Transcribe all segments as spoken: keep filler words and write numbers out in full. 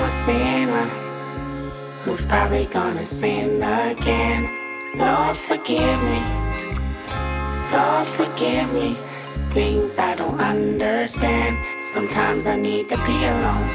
a sinner who's probably gonna sin again. Lord, forgive me. Lord, forgive me. Things I don't understand. Sometimes I need to be alone.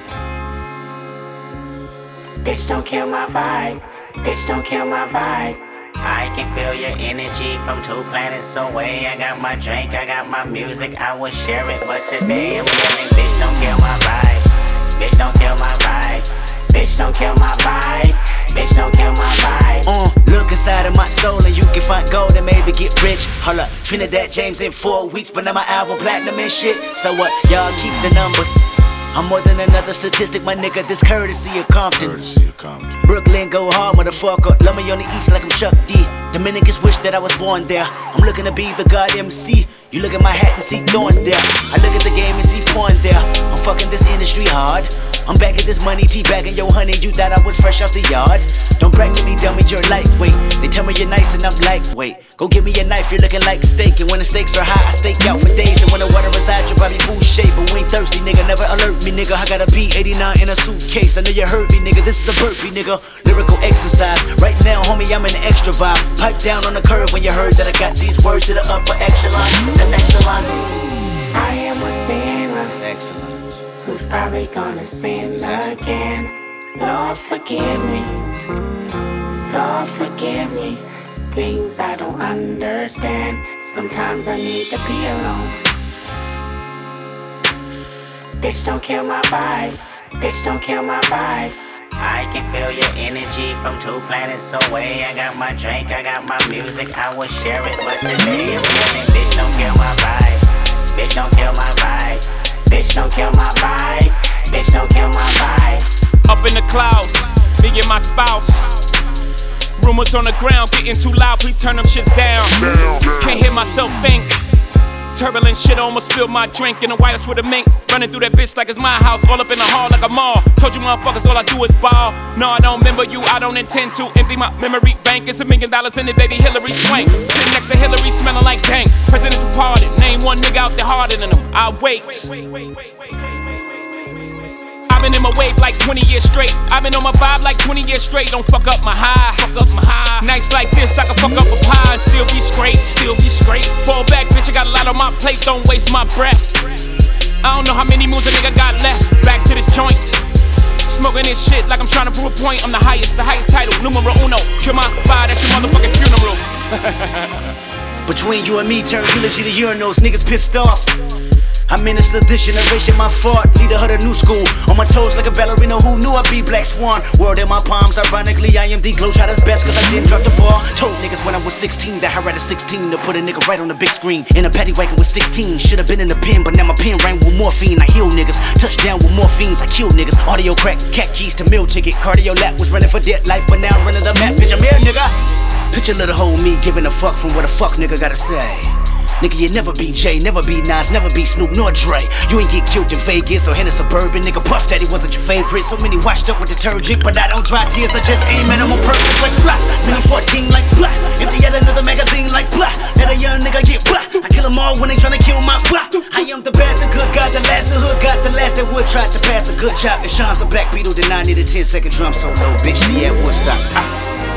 Bitch, don't kill my vibe. Bitch, don't kill my vibe. I can feel your energy from two planets away. I got my drink, I got my music, I would share it, but today I'm yelling, bitch, don't kill my vibe. Bitch, don't kill my vibe. Bitch, don't kill my vibe. Bitch, don't kill my vibe. Uh, look inside of my soul and you can find gold and maybe get rich. Hold up, Trinidad James in four weeks, but now my album platinum and shit. So what? Y'all keep the numbers. I'm more than another statistic, my nigga. This courtesy of Compton. Courtesy of Compton. Brooklyn, go hard, motherfucker. Love me on the east like I'm Chuck D. Dominicans wish that I was born there. I'm looking to be the god M C. You look at my hat and see thorns there. I look at the game and see porn there. I'm fucking this industry hard. I'm back at this money, teabagging yo honey. You thought I was fresh off the yard. Don't brag to me, dummy, you're lightweight. They tell me you're nice and I'm lightweight. Go give me a knife, you're looking like steak. And when the stakes are high, I stake out for days. And when the water is high, your body food shape. But we ain't thirsty, nigga, never alert me, nigga. I got a B eighty-nine in a suitcase. I know you heard me, nigga, this is a burpee, nigga. Lyrical exercise. Right now, homie, I'm in an extra vibe. Pipe down on the curve when you heard that I got these words to the upper echelon. That's excellent. I am a sinner. That's excellent. Who's probably gonna sin again. Lord, forgive me. Lord, forgive me. Things I don't understand. Sometimes I need to be alone. Bitch, don't kill my vibe. Bitch, don't kill my vibe. I can feel your energy from two planets away. I got my drink, I got my music, I would share it, but today I'm yelling, bitch, don't kill my vibe. Bitch, don't kill my vibe. Bitch, don't kill my vibe. Bitch, don't kill my vibe. Up in the clouds, me and my spouse. Rumors on the ground getting too loud, please turn them shits down. Can't hear myself think. Turbulent shit, almost spilled my drink in the White House with a mink. Running through that bitch like it's my house, all up in the hall like a mall. Told you motherfuckers all I do is ball. No, I don't remember you, I don't intend to empty my memory bank. It's a million dollars in it, baby, Hillary Swank. Sitting next to Hillary, smelling like dang. Presidential pardon, name one nigga out there harder than him. I wait. I've been in my wave like twenty years straight. I've been on my vibe like twenty years straight. Don't fuck up my high, fuck up my high. Nights like this, I can fuck up a pie and still be straight, still be straight. Fall back, bitch, I got a lot on my plate, don't waste my breath. I don't know how many moves a nigga got left. Back to this joint, smoking this shit like I'm trying to prove a point. I'm the highest, the highest title, numero uno. Kill my vibe, that's your motherfucking funeral. Between you and me, turn eulogy to urinals, niggas pissed off. I minister this generation, my fault, leader of the new school. On my toes like a ballerina, who knew I'd be Black Swan. World in my palms, ironically I am the Globetrotter's best, cause I didn't drop the ball. Told niggas when I was sixteen that I read a sixteen to put a nigga right on the big screen. In a paddy wagon with sixteen, should've been in the pen, but now my pen rang with morphine. I heal niggas, touchdown with morphines, I kill niggas. Audio crack, cat keys to meal ticket. Cardio lap was running for dead life, but now I'm running the map, bitch, I'm here, nigga. Picture little hoe me giving a fuck from what a fuck nigga gotta say. Nigga, you never be Jay, never be Nas, never be Snoop nor Dre. You ain't get killed in Vegas or in a suburban. Nigga, Puff Daddy wasn't your favorite. So many washed up with detergent, but I don't dry tears, I just aim at them on purpose like blah. Mini fourteen like blah. Empty out another magazine like blah. Let a young nigga get blah. I kill them all when they tryna kill my blah. I am the bad, the good, got the last, the hood, got the last that would try to pass a good chop. If Sean's a black Beatle, then I need a ten second drum solo, bitch. See at Woodstock. Ah.